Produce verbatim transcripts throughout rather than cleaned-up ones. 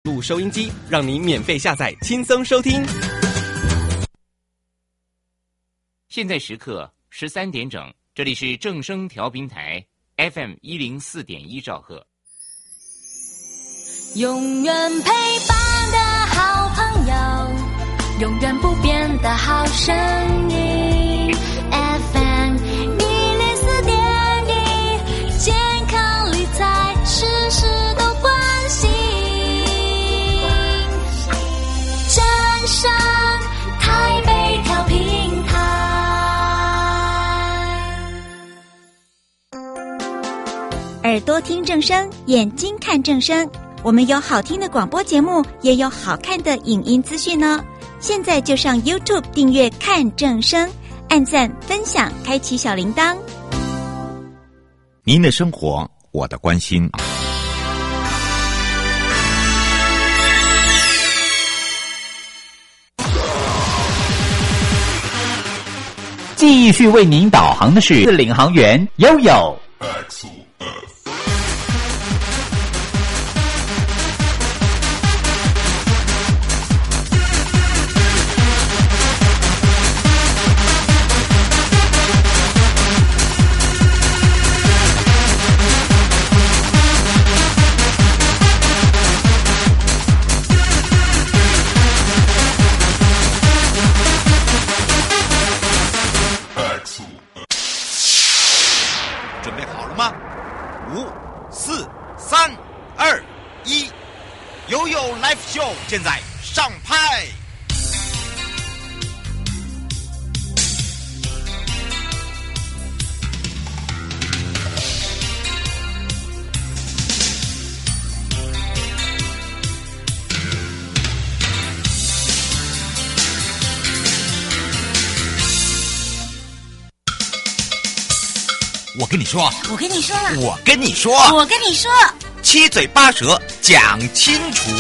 录收音机，让你免费下载，轻松收听。 现在时刻十三点整，这里是正声调频台 F M 一零四点一兆赫。 永远陪伴的好朋友，永远不变的好声音 F M 一零四点一，健康理财事事都关心，正声台北调频台。 耳朵听正声，眼睛看正声，我们有好听的广播节目，也有好看的影音资讯呢。现在就上 YouTube 订阅看正声，按赞分享，开启小铃铛。 您的生活，我的关心。 继续为您导航的是领航员悠悠。 现在上拍。我跟你说， 我跟你说了， 我跟你说， 我跟你说， 七嘴八舌讲清楚。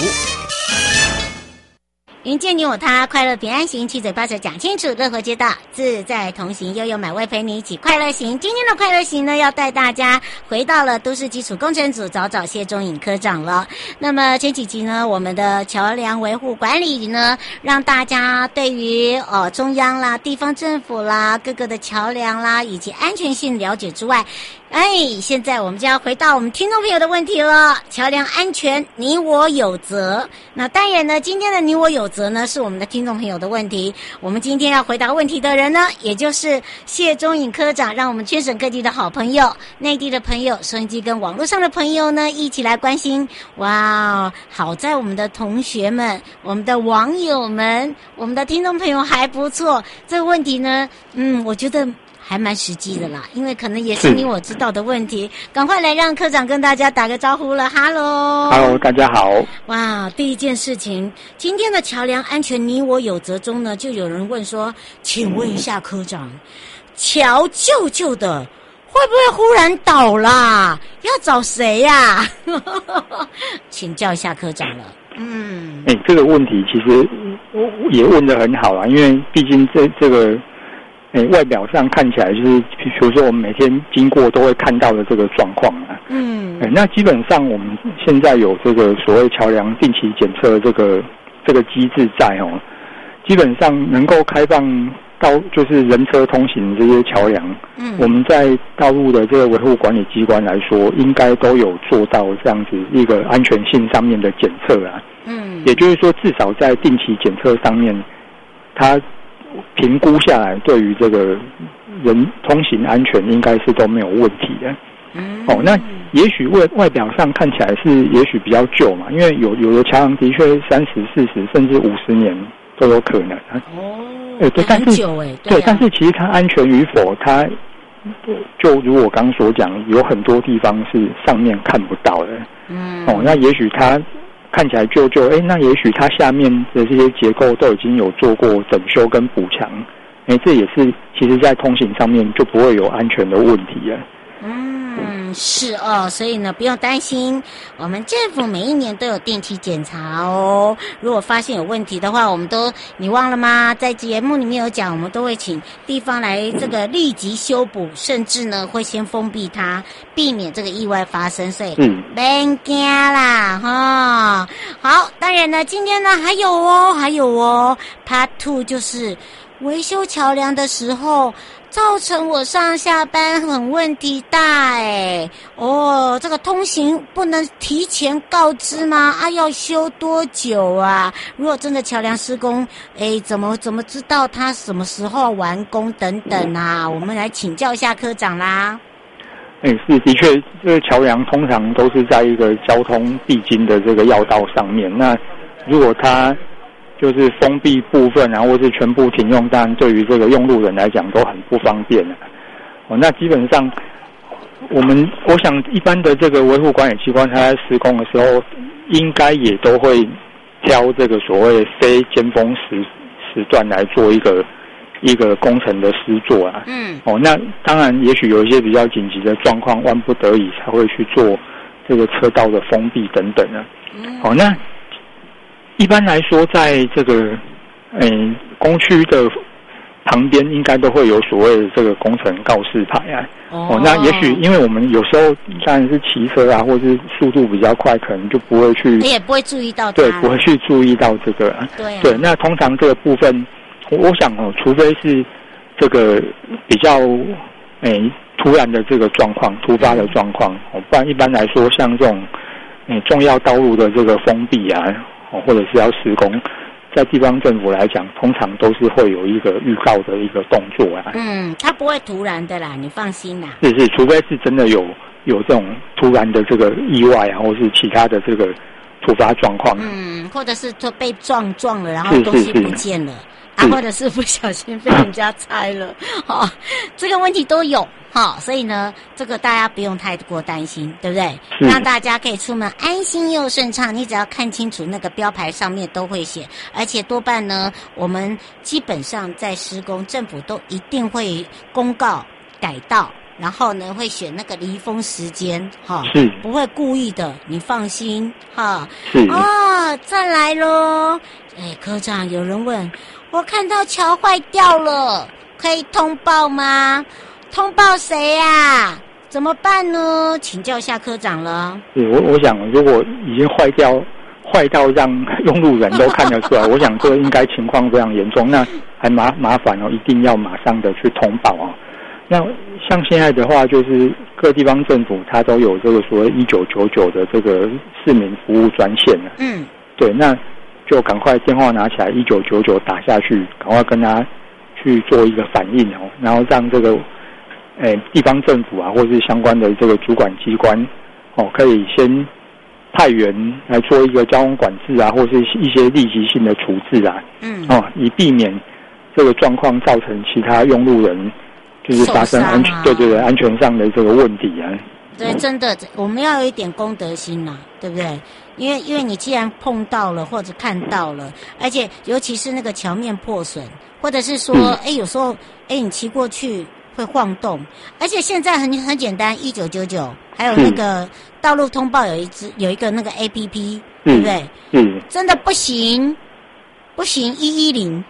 迎接你我他，快乐平安行，七嘴八舌讲清楚，乐活街道自在同行，悠悠美味陪你一起快乐行。今天的快乐行呢，要带大家回到了都市基础工程组，找找谢钟颖科长了。那么前几集呢，我们的桥梁维护管理呢，让大家对于呃中央啦、地方政府啦、各个的桥梁啦以及安全性了解之外，哎，现在我们就要回到我们听众朋友的问题了。桥梁安全，你我有责。那当然呢，今天的你我有责呢，是我们的听众朋友的问题。我们今天要回答问题的人呢，也就是谢钟颖科长，让我们全省各地的好朋友、内地的朋友、收音机跟网络上的朋友呢，一起来关心。哇，好在我们的同学们、我们的网友们、我们的听众朋友还不错。这个问题呢，嗯，我觉得还蛮实际的啦，因为可能也是你我知道的问题。赶快来让科长跟大家打个招呼了。 Hello Hello 大家好。 哇，第一件事情，今天的桥梁安全你我有责中呢，就有人问说，请问一下科长，桥旧旧的会不会忽然倒啦？要找谁呀、啊？请教一下科长了。嗯， 哎、欸，这个问题其实也问得很好啦，因为毕竟这这个诶、欸，外表上看起来就是，比如说我们每天经过都会看到的这个状况啊。嗯、欸。那基本上我们现在有这个所谓桥梁定期检测的这个这个机制在哦，基本上能够开放道就是人车通行这些桥梁，嗯，我们在道路的这个维护管理机关来说，应该都有做到这样子一个安全性上面的检测啊。嗯。也就是说，至少在定期检测上面，它评估下来，对于这个人通行安全应该是都没有问题的。嗯，哦，那也许外外表上看起来是也许比较旧嘛，因为有有的桥梁的确三十、四十甚至五十年都有可能。哦，欸、对，但是久欸对啊、 对，但是其实它安全与否，它就如我刚刚所讲，有很多地方是上面看不到的。嗯，哦，那也许它看起来旧旧，哎，那也许它下面的这些结构都已经有做过整修跟补强，哎，这也是其实在通行上面就不会有安全的问题了。嗯， 嗯，是哦，所以呢不用担心，我们政府每一年都有定期检查哦。如果发现有问题的话，我们都你忘了吗？在节目里面有讲，我们都会请地方来这个立即修补，甚至呢会先封闭它，避免这个意外发生。所以嗯，别惊啦哈。好，当然呢，今天呢还有哦，还有哦 ，Part Two 就是维修桥梁的时候。造成我上下班很问题大哎哦，这个通行不能提前告知吗？啊，要修多久啊？如果真的桥梁施工，哎，怎么怎么知道它什么时候完工等等啊？我们来请教一下科长啦。 哎，是的确，这个桥梁通常都是在一个交通必经的这个要道上面。那如果它就是封闭部分啊，或是全部停用，当然对于这个用路人来讲都很不方便的。哦，那基本上我们我想一般的这个维护管理机关，它在施工的时候，应该也都会挑这个所谓非尖峰时时段来做一个一个工程的施作啊。嗯。哦，那当然，也许有一些比较紧急的状况，万不得已才会去做这个车道的封闭等等啊。嗯。哦，那。一般来说，在这个诶工区的旁边，应该都会有所谓的这个工程告示牌啊。哦, 哦，那也许因为我们有时候当然是骑车啊，或是速度比较快，可能就不会去， 你也不会注意到它， 对，不会去注意到这个。对、啊，对，那通常这个部分，我想哦，除非是这个比较诶突然的这个状况、突发的状况，哦，不然一般来说，像这种诶重要道路的这个封闭啊。哦，或者是要施工，在地方政府来讲，通常都是会有一个预告的一个动作啊。 嗯，它不会突然的啦，你放心啦。 是是，除非是真的有有这种突然的这个意外啊，或是其他的这个突发状况。 嗯，或者是就被撞撞了，然后东西不见了。是是是啊，或者是不小心被人家拆了，好、哦，这个问题都有，好、哦，所以呢，这个大家不用太过担心，对不对？让大家可以出门安心又顺畅。你只要看清楚那个标牌上面都会写，而且多半呢，我们基本上在施工，政府都一定会公告改道。然后呢，会选那个离峰时间，哈，是不会故意的，你放心，哈。是哦，再来咯。哎，科长，有人问，我看到桥坏掉了，可以通报吗？通报谁呀、啊？怎么办呢？请教一下科长了。 是我我想，如果已经坏掉，坏到让用路人都看得出来，我想这应该情况非常严重，那还麻麻烦哦，一定要马上的去通报哦。那像现在的话，就是各地方政府它都有这个所谓一九九九的这个市民服务专线了。嗯，对，那就赶快电话拿起来，一九九九打下去，赶快跟他去做一个反应哦，然后让这个诶地方政府啊，或是相关的这个主管机关哦，可以先派员来做一个交通管制啊，或是一些立即性的处置啊。嗯，哦，以避免这个状况造成其他用路人。就是发生安全，对对对，安全上的这个问题啊。 对，真的，我们要有一点公德心呐、啊，对不对？因为因为你既然碰到了或者看到了，而且尤其是那个桥面破损，或者是说，哎、嗯，有时候，哎，你骑过去会晃动，而且现在很很简单，一九九九，还有那个道路通报有一支有一个那个 A P P，、嗯、对不对？嗯，真的不行。不行，一一零，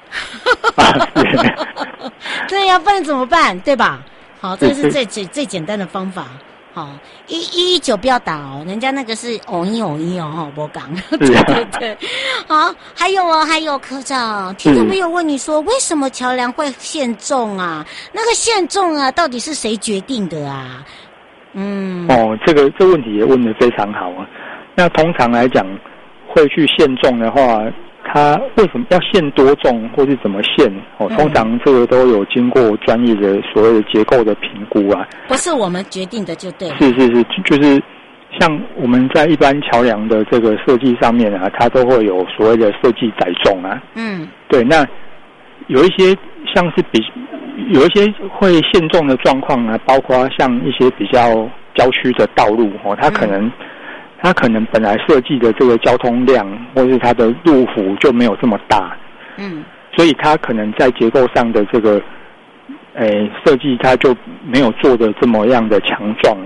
对呀、啊，不然怎么办？对吧？好，这个是最最最简单的方法。好，一一一九不要打哦，人家那个是偶一偶一哦，哈，我讲。对对对，好，还有哦，还有科长，听众朋友问你说，为什么桥梁会限重啊？那个限重啊，到底是谁决定的啊？嗯， 哦，这个这个问题也问得非常好啊。那通常来讲，会去限重的话。它为什么要限多重，或是怎么限？哦，通常这个都有经过专业的所谓的结构的评估啊。 不是我们决定的就对了。 是是是，就是像我们在一般桥梁的这个设计上面啊，它都会有所谓的设计载重啊。嗯，对。那有一些像是比有一些会限重的状况呢，包括像一些比较郊区的道路哦，它可能。嗯它可能本来设计的这个交通量，或是它的路幅就没有这么大，嗯，所以它可能在结构上的这个，诶设计它就没有做的这么样的强壮啊，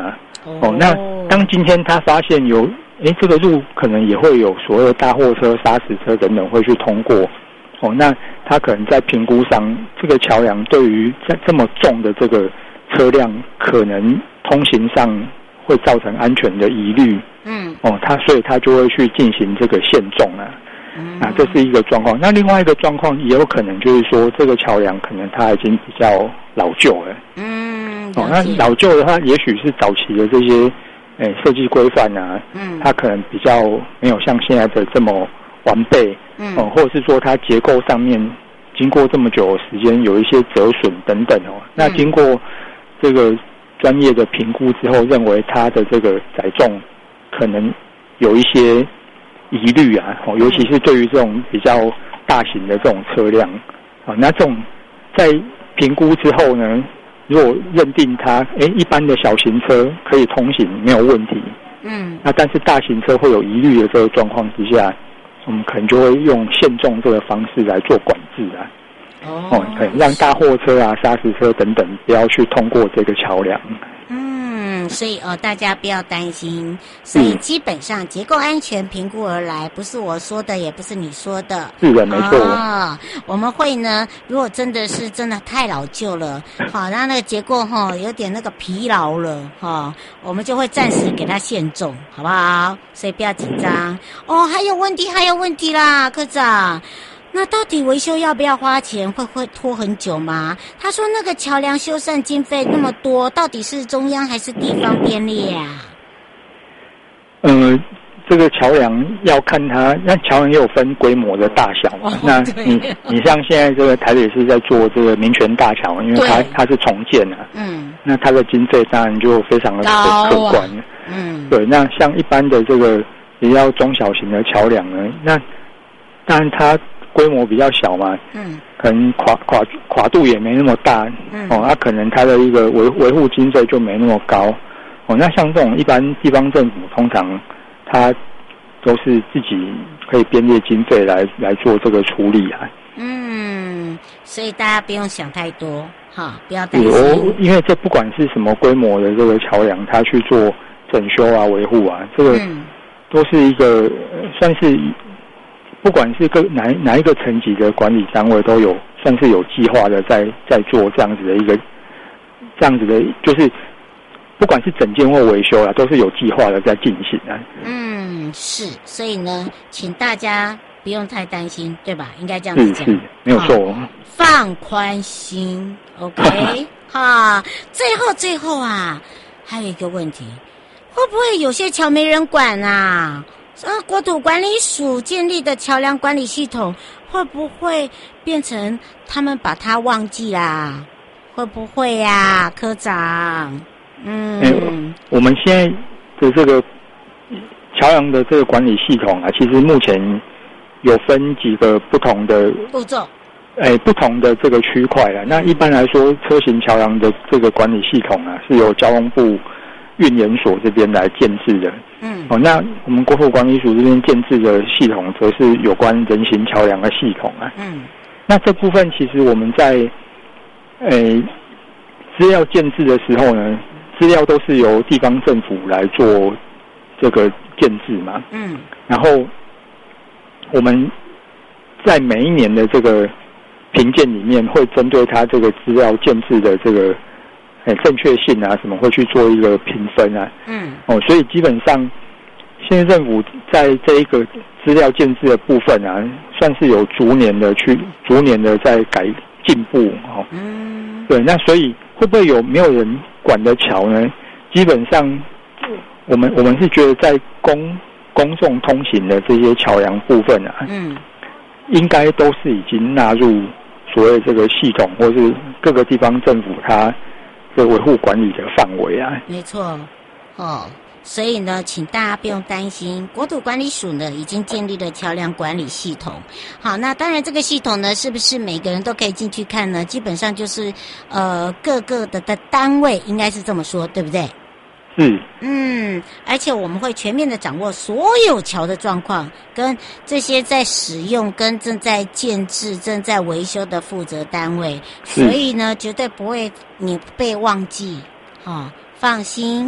哦，那当今天他发现有，诶，这个路可能也会有所谓的大货车、砂石车等等会去通过，哦，那他可能在评估上，这个桥梁对于这这么重的这个车辆，可能通行上会造成安全的疑虑，嗯，哦，他所以他就会去进行这个限重啊，嗯、啊，这是一个状况。那另外一个状况也有可能就是说，这个桥梁可能它已经比较老旧了，嗯，哦，那老旧的话，也许是早期的这些。诶，设计规范啊，嗯，它可能比较没有像现在的这么完备，嗯，哦，或者是说它结构上面经过这么久的时间有一些折损等等哦，那经过这个专业的评估之后，认为它的这个载重可能有一些疑虑啊，哦，尤其是对于这种比较大型的这种车辆啊，那这种在评估之后呢，如果认定它，哎，一般的小型车可以通行没有问题，嗯，那但是大型车会有疑虑的这个状况之下，我们可能就会用限重这个方式来做管制啊，哦，可能让大货车啊、砂石车等等不要去通过这个桥梁。 嗯，所以哦，大家不要担心。所以基本上结构安全评估而来，不是我说的，也不是你说的。 是的，没错。 哦，我们会呢，如果真的是真的太老旧了，好，然后那个结构哈、哦、有点那个疲劳了哈、哦，我们就会暂时给它限重，好不好？所以不要紧张。哦，还有问题，还有问题啦，科长。那到底维修要不要花钱？会会拖很久吗？他说那个桥梁修缮经费那么多，到底是中央还是地方编列啊？ 呃，这个桥梁要看它，那桥梁也有分规模的大小嘛。哦、那你你像现在这个台北市在做这个民权大桥，因为它它是重建啊，嗯，那它的经费当然就非常的可观、啊。嗯，对，那像一般的这个比较中小型的桥梁呢，那当然它规模比较小嘛，嗯，可能跨跨跨度也没那么大，嗯，哦，那、啊、可能它的一个维维护经费就没那么高，哦，那像这种一般地方政府通常它都是自己可以编列经费来来做这个处理啊， 嗯，所以大家不用想太多，哈，不要担心， 我因为这不管是什么规模的这个桥梁，它去做整修啊、维护啊，这个都是一个、呃、算是。不管是各哪哪一个层级的管理单位都有，算是有计划的在在做这样子的一个这样子的，就是不管是整件或维修啊，都是有计划的在进行啊。 嗯，是，所以呢，请大家不用太担心，对吧？应该这样子讲， 是是没有错， 放宽心 ，OK， 哈。最后最后啊，还有一个问题，会不会有些桥没人管啊？呃，国土管理署建立的桥梁管理系统会不会变成他们把它忘记啦？会不会呀、啊，科长？嗯、欸， 我们现在的这个桥梁的这个管理系统啊，其实目前有分几个不同的步骤， 哎、欸，不同的这个区块啦。那一般来说，车型桥梁的这个管理系统啊，是由交通部运研所这边来建制的。嗯，哦，那我们国土管理署这边建制的系统，则是有关人行桥梁的系统啊。嗯，那这部分其实我们在，诶、欸，资料建制的时候呢，资料都是由地方政府来做这个建制嘛。嗯，然后我们在每一年的这个评鉴里面，会针对它这个资料建制的这个。哎，正确性啊，什么会去做一个评分啊？嗯，哦，所以基本上，现在政府在这一个资料建制的部分啊，算是有逐年的去逐年的在改进步哦。嗯，对，那所以会不会有没有人管的桥呢？基本上，我们我们是觉得在公公众通行的这些桥梁部分啊，嗯，应该都是已经纳入所谓这个系统，或是各个地方政府它。这维护管理的范围啊， 没错，哦，所以呢，请大家不用担心，国土管理署呢已经建立了桥梁管理系统。好，那当然这个系统呢，是不是每个人都可以进去看呢？基本上就是呃各个的的单位应该是这么说，对不对？ 嗯嗯，而且我们会全面的掌握所有桥的状况，跟这些在使用、跟正在建制、正在维修的负责单位，所以呢，绝对不会你被忘记，哈、哦，放心。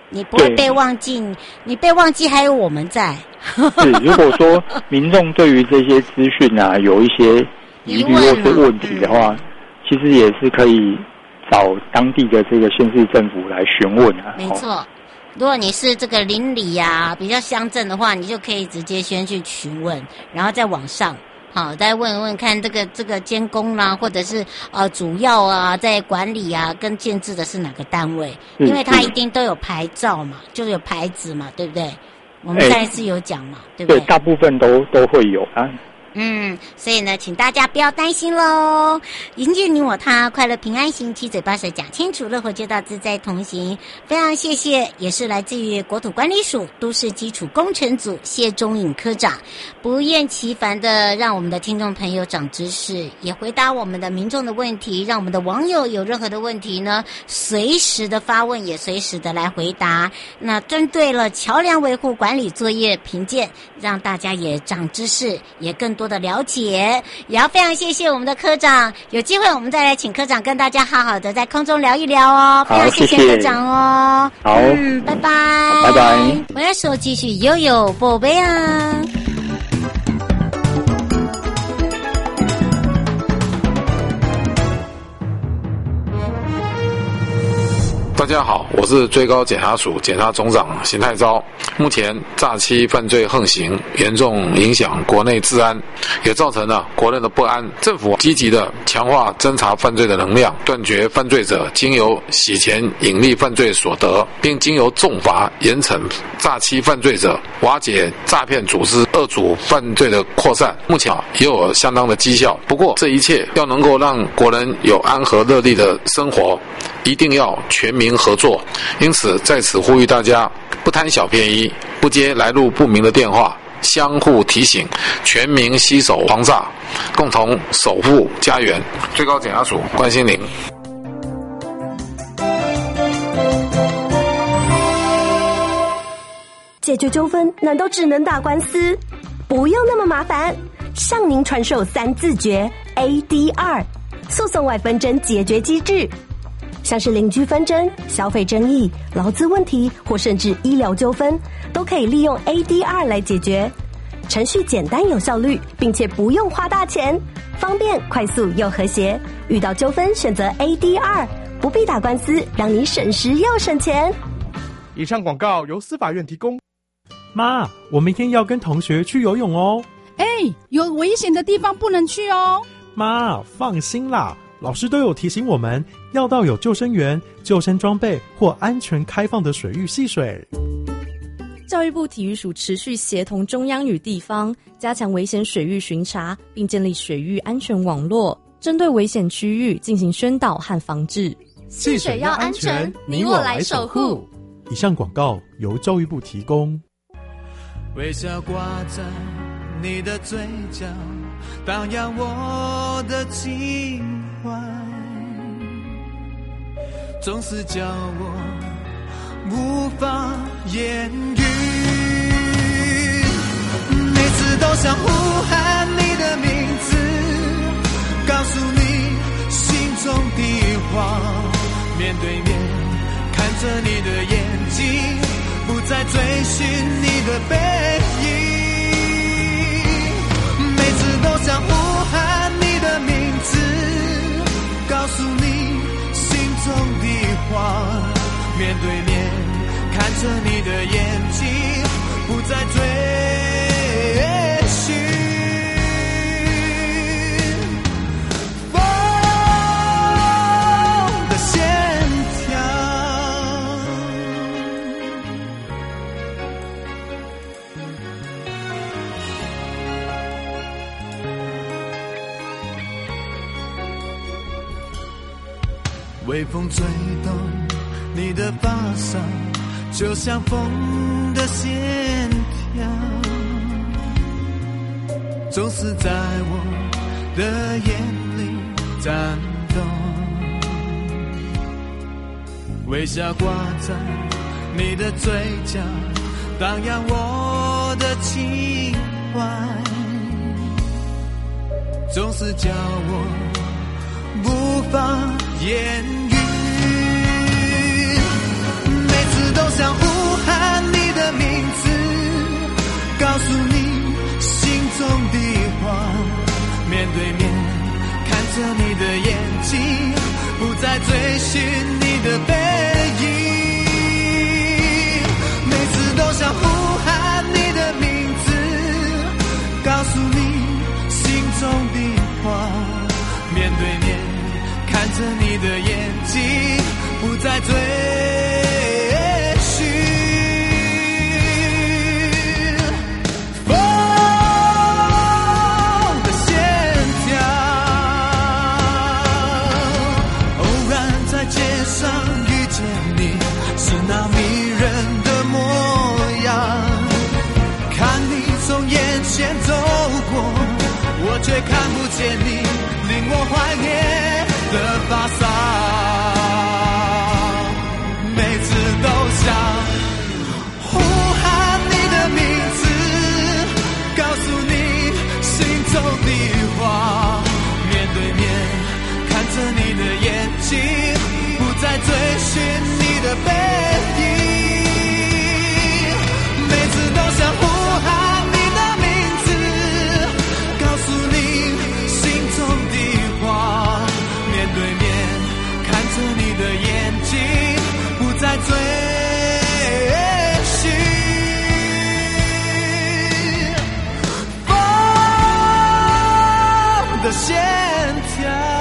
你不会被忘记，你被忘记还有我们在。 是，如果说民众对于这些资讯啊有一些疑虑或是问题的话，嗯、其实也是可以找当地的这个县市政府来询问啊。 没错，如果你是这个邻里呀、啊、比较乡镇的话，你就可以直接先去询问，然后在网上。好，再问问看这个这个监工啦、啊，或者是呃主要啊在管理啊跟建制的是哪个单位？因为它一定都有牌照嘛，就是有牌子嘛，对不对？我们上一次有讲嘛，欸、对不对？ 对，大部分都都会有啊。 嗯，所以呢，请大家不要担心喽。迎接你我他，快乐平安行，七嘴八舌讲清楚，乐活街道自在同行。非常谢谢，也是来自于国土管理署都市基础工程组谢中颖科长，不厌其烦的让我们的听众朋友长知识，也回答我们的民众的问题，让我们的网友有任何的问题呢，随时的发问，也随时的来回答。那针对了桥梁维护管理作业评鉴，让大家也长知识，也更多的了解，也要非常谢谢我们的科长，有机会我们再来请科长跟大家好好的在空中聊一聊哦。非常谢谢科长哦。 好， 嗯，拜拜， 拜拜。 回来时候继续悠悠宝贝啊。 大家好，我是最高检察署检察总长邢泰钊。目前诈欺犯罪横行，严重影响国内治安，也造成了国人的不安。政府积极的强化侦查犯罪的能量，断绝犯罪者经由洗钱隐匿犯罪所得，并经由重罚严惩诈欺犯罪者，瓦解诈骗组织恶阻犯罪的扩散。目前也有相当的绩效。不过这一切要能够让国人有安和乐利的生活，一定要全民合作。因此在此呼吁大家，不贪小便宜，不接来路不明的电话，相互提醒，全民携手防诈，共同守护家园。最高检察署关心您。 解决纠纷难道只能打官司？不用那么麻烦，向您传授三字诀 A D R 诉讼外纷争解决机制。像是邻居纷争、消费争议、劳资问题或甚至医疗纠纷，都可以利用 A D R 来解决。程序简单有效率，并且不用花大钱，方便、快速又和谐。遇到纠纷选择 A D R， 不必打官司，让你省时又省钱。 以上广告由司法院提供。妈，我明天要跟同学去游泳哦。 哎，有危险的地方不能去哦。 妈，放心啦，老师都有提醒我们要到有救生员、救生装备或安全开放的水域戏水。 教育部体育署持续协同中央与地方，加强危险水域巡查，并建立水域安全网络，针对危险区域进行宣导和防治。 戏水要安全，你我来守护。 以上广告由教育部提供。 微笑挂在你的嘴角，荡漾我的情怀，总是叫我无法言语，每次都想呼喊你的名字，告诉你心中的话，面对面看着你的眼睛，不再追寻你的背影，每次都想呼喊你的名字，告诉你心中的话，面对面看着你的眼睛，不再追寻风的线条。微风吹动你的发梢，就像风的线条，总是在我的眼里颤动。微笑挂在你的嘴角，荡漾我的情怀，总是叫我无法言语，每次都想对面看着你的眼睛，不再追寻你的背影，每次都想呼喊你的名字，告诉你心中的话，面对面看着你的眼睛，不再追寻风的线条，偶然在街上遇见你，是那迷人的模样，看你从眼前走过，我却看不见你，令我怀念的发梢，每次都想呼喊你的名字，告诉你心中的话，面对面看着你的眼睛，不再追寻你的背影，每次都想呼喊你的名字，告诉你心中的话，面对面看着你的眼睛，不再追寻风的线条。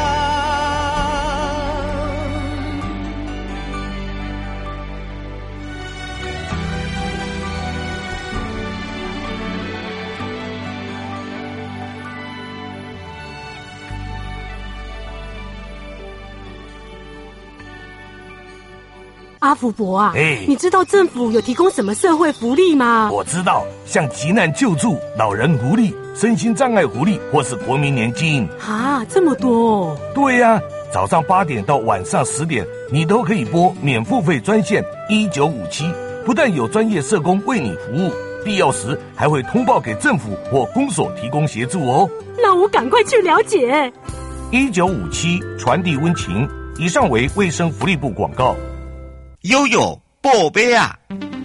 阿福伯啊， 哎， 你知道政府有提供什么社会福利吗？ 我知道，像急难救助、老人福利、身心障碍福利，或是国民年金。 啊，这么多哦！ 对呀、啊，早上八点到晚上十点，你都可以拨免付费专线一九五七，不但有专业社工为你服务，必要时还会通报给政府或公所提供协助哦。 那我赶快去了解。 一九五七传递温情，以上为卫生福利部广告。 悠悠宝贝啊，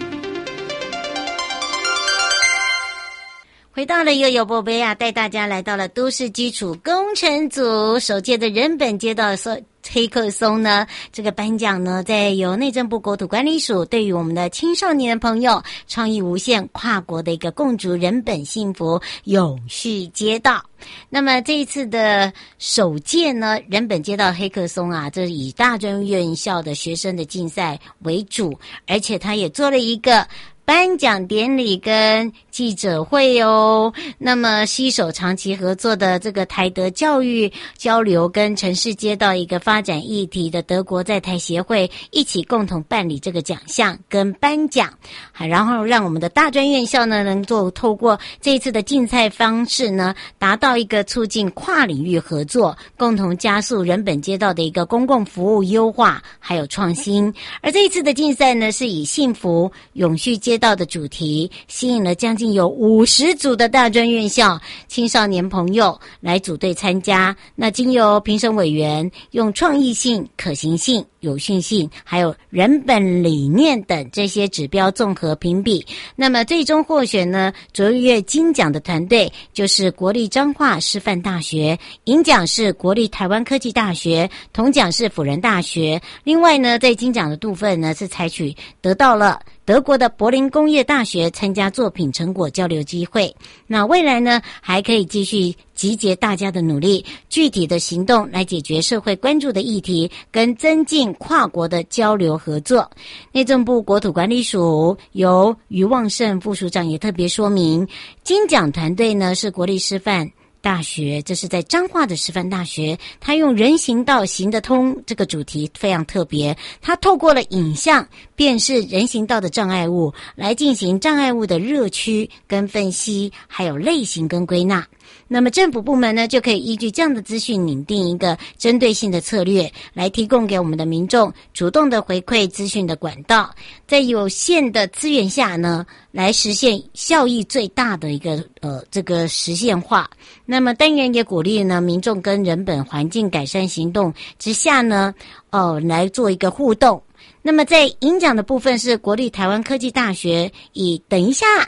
回到了悠悠宝贝啊，带大家来到了都市基础工程组首届的人本街道黑客松呢，这个颁奖呢，在由内政部国土管理署对于我们的青少年朋友创意无限跨国的一个共筑人本幸福永续街道。那么这一次的首届呢，人本街道黑客松啊，这是以大专院校的学生的竞赛为主，而且他也做了一个颁奖典礼跟记者会哦。那么携手长期合作的这个台德教育交流跟城市街道一个发展议题的德国在台协会一起共同办理这个奖项跟颁奖，然后让我们的大专院校呢能够透过这一次的竞赛方式呢，达到一个促进跨领域合作，共同加速人本街道的一个公共服务优化还有创新。而这一次的竞赛呢，是以幸福永续街道的主题，吸引了将近有五十组的大专院校青少年朋友来组队参加。那经由评审委员用创意性、可行性、有序性还有人本理念等这些指标综合评比，那么最终获选呢卓越金奖的团队就是国立彰化师范大学，银奖是国立台湾科技大学，铜奖是辅仁大学。另外呢，在金奖的部分呢，是采取得到了德国的柏林工业大学参加作品成果交流机会。那未来呢，还可以继续集结大家的努力，具体的行动来解决社会关注的议题，跟增进跨国的交流合作。内政部国土管理署由余旺盛副署长也特别说明，金奖团队呢是国立师范大学，这是在彰化的师范大学，他用人行道行得通这个主题非常特别，他透过了影像辨识人行道的障碍物，来进行障碍物的热区跟分析，还有类型跟归纳。那么政府部门呢，就可以依据这样的资讯拟定一个针对性的策略，来提供给我们的民众主动的回馈资讯的管道，在有限的资源下呢，来实现效益最大的一个呃这个实现化。那么单元也鼓励呢民众跟人本环境改善行动之下呢，哦、呃、来做一个互动。那么在银奖的部分是国立台湾科技大学以等一下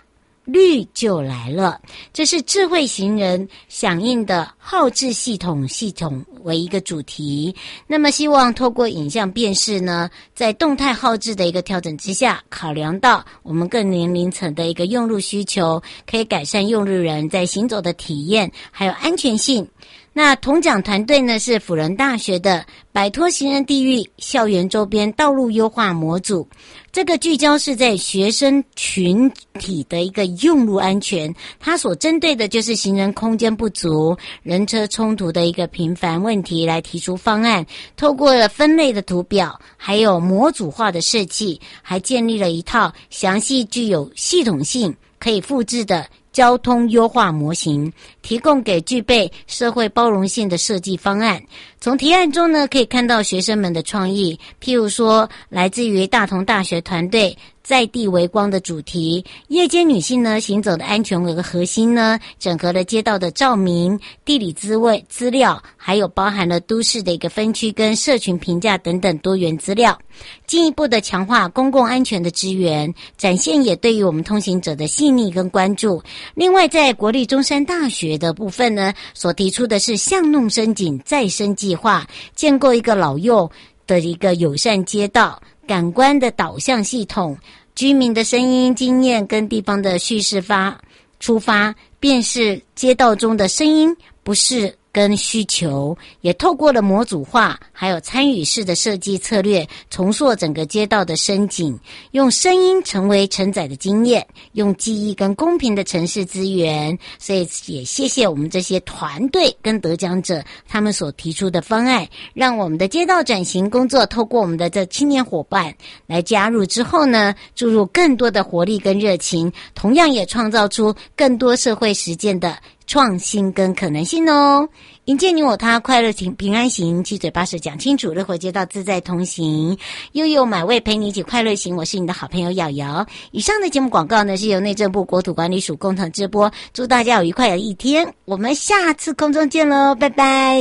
绿就来了。这是智慧行人响应的号志系统系统为一个主题。那么希望透过影像辨识呢，在动态号志的一个调整之下，考量到我们各年龄层的一个用路需求，可以改善用路人在行走的体验还有安全性。那铜奖团队呢是辅仁大学的摆脱行人地狱校园周边道路优化模组，这个聚焦是在学生群体的一个用路安全，它所针对的就是行人空间不足、人车冲突的一个频繁问题来提出方案，透过了分类的图表，还有模组化的设计，还建立了一套详细具有系统性可以复制的交通优化模型，提供给具备社会包容性的设计方案。从提案中呢，可以看到学生们的创意，譬如说来自于大同大学团队在地微光的主题，夜间女性呢行走的安全的核心呢，整合了街道的照明、地理资位资料，还有包含了都市的一个分区跟社群评价等等多元资料，进一步的强化公共安全的支援，展现也对于我们通行者的细腻跟关注。另外在国立中山大学的部分呢，所提出的是巷弄升景再生计划，建构一个老幼的一个友善街道，感官的导向系统，居民的声音经验跟地方的叙事发出发，辨识街道中的声音不是跟需求，也透过了模组化还有参与式的设计策略，重塑整个街道的声景，用声音成为承载的经验，用记忆跟公平的城市资源。所以也谢谢我们这些团队跟得奖者他们所提出的方案，让我们的街道转型工作透过我们的这青年伙伴来加入之后呢，注入更多的活力跟热情，同样也创造出更多社会实践的创新跟可能性哦。迎接你我他，快乐行平安行，七嘴八舌讲清楚，乐活街道自在同行，悠悠买味陪你一起快乐行。我是你的好朋友瑶瑶。以上的节目广告呢是由内政部国土管理署共同直播，祝大家有愉快的一天，我们下次空中见喽，拜拜。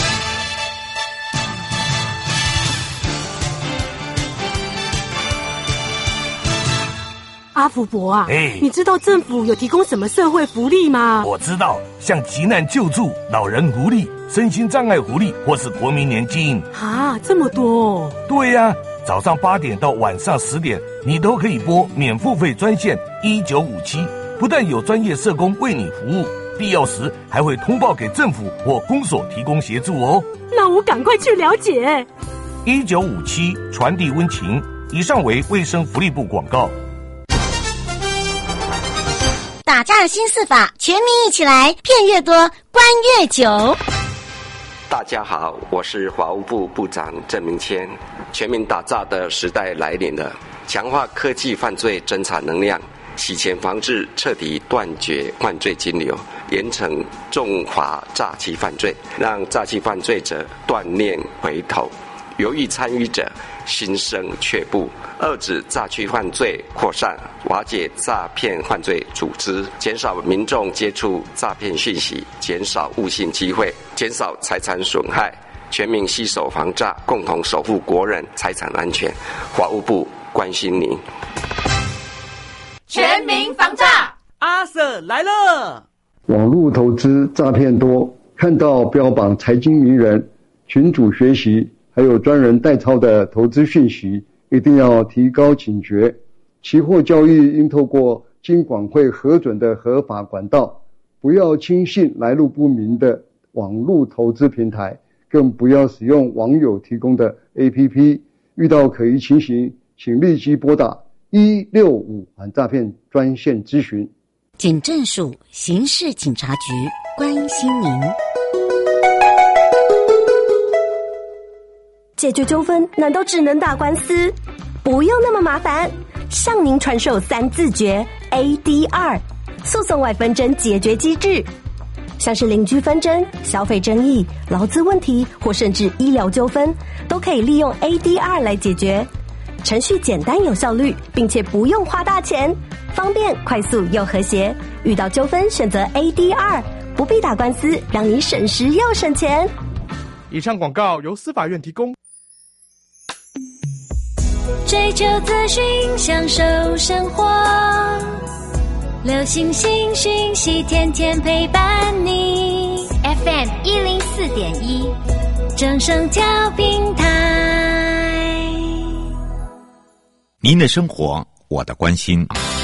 阿福伯啊， 哎， 你知道政府有提供什么社会福利吗？ 我知道，像急难救助、老人福利、身心障碍福利，或是国民年金啊，这么多哦。 对呀、啊，早上八点到晚上十点，你都可以拨免付费专线一九五七，不但有专业社工为你服务，必要时还会通报给政府或公所提供协助哦。 那我赶快去了解。 一九五七传递温情。以上为卫生福利部广告。 打仗新四法，全民一起来，骗越多，关越久。 大家好，我是法务部部长郑明谦。全民打诈的时代来临了，强化科技犯罪侦查能量，洗钱防治，彻底断绝犯罪金流，严惩重罚诈欺犯罪，让诈欺犯罪者断念回头，犹豫参与者心生却步，遏止诈欺犯罪扩散，瓦解诈骗犯罪组织，减少民众接触诈骗讯息，减少误信机会，减少财产损害，全民携手防诈，共同守护国人财产安全。法务部关心您。 全民防诈， 阿 Sir 来了。 网络投资诈骗多，看到标榜财经名人、群组学习还有专人代操的投资讯息，一定要提高警觉。期货交易应透过金管会核准的合法管道，不要轻信来路不明的网络投资平台，更不要使用网友提供的 A P P。 遇到可疑情形，请立即拨打一六五反诈骗专线咨询。 警政署刑事警察局关心您。 解决纠纷难道只能打官司？不用那么麻烦，向您传授三字诀 A D 二 诉讼外纷争解决机制，像是邻居纷争、消费争议、劳资问题或甚至医疗纠纷，都可以利用 A D 二 来解决。程序简单有效率，并且不用花大钱，方便快速又和谐。遇到纠纷选择 A D 二， 不必打官司，让你省时又省钱。 以上广告由司法院提供。 追求资讯，享受生活， 流星星讯息，天天陪伴你。F M 一零四点一，正声调频台。 您的生活，我的关心。